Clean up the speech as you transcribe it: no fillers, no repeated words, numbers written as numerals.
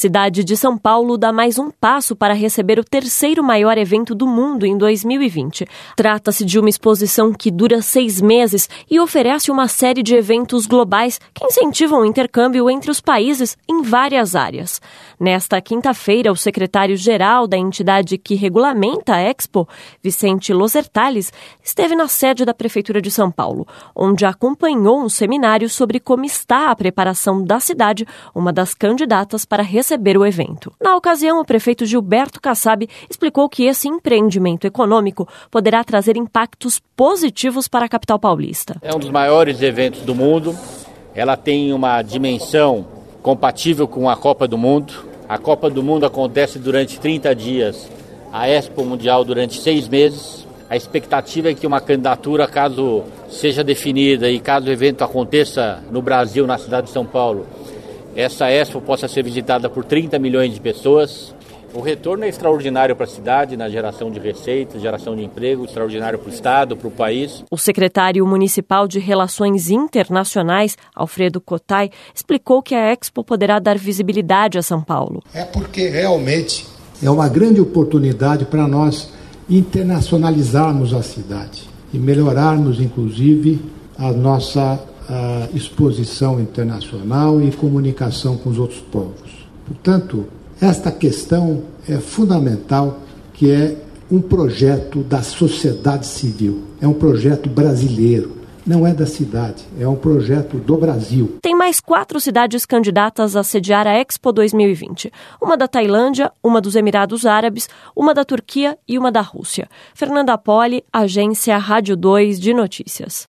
cidade de São Paulo dá mais um passo para receber o terceiro maior evento do mundo em 2020. Trata-se de uma exposição que dura 6 meses e oferece uma série de eventos globais que incentivam o intercâmbio entre os países em várias áreas. Nesta quinta-feira, o secretário-geral da entidade que regulamenta a Expo, Vicente Losertales, esteve na sede da Prefeitura de São Paulo, onde acompanhou um seminário sobre como está a preparação da cidade, uma das candidatas para receber o evento. Na ocasião, o prefeito Gilberto Kassab explicou que esse empreendimento econômico poderá trazer impactos positivos para a capital paulista. É um dos maiores eventos do mundo, ela tem uma dimensão compatível com a Copa do Mundo. A Copa do Mundo acontece durante 30 dias, a Expo Mundial durante 6 meses. A expectativa é que uma candidatura, caso seja definida e caso o evento aconteça no Brasil, na cidade de São Paulo, essa Expo possa ser visitada por 30 milhões de pessoas. O retorno é extraordinário para a cidade, na geração de receitas, geração de emprego, extraordinário para o Estado, para o país. O secretário municipal de Relações Internacionais, Alfredo Cotay, explicou que a Expo poderá dar visibilidade a São Paulo. É porque realmente é uma grande oportunidade para nós internacionalizarmos a cidade e melhorarmos, inclusive, a nossa exposição internacional e comunicação com os outros povos. Portanto, esta questão é fundamental, que é um projeto da sociedade civil, é um projeto brasileiro, não é da cidade, é um projeto do Brasil. Tem mais 4 cidades candidatas a sediar a Expo 2020. Uma da Tailândia, uma dos Emirados Árabes, uma da Turquia e uma da Rússia. Fernanda Poli, Agência Rádio 2 de Notícias.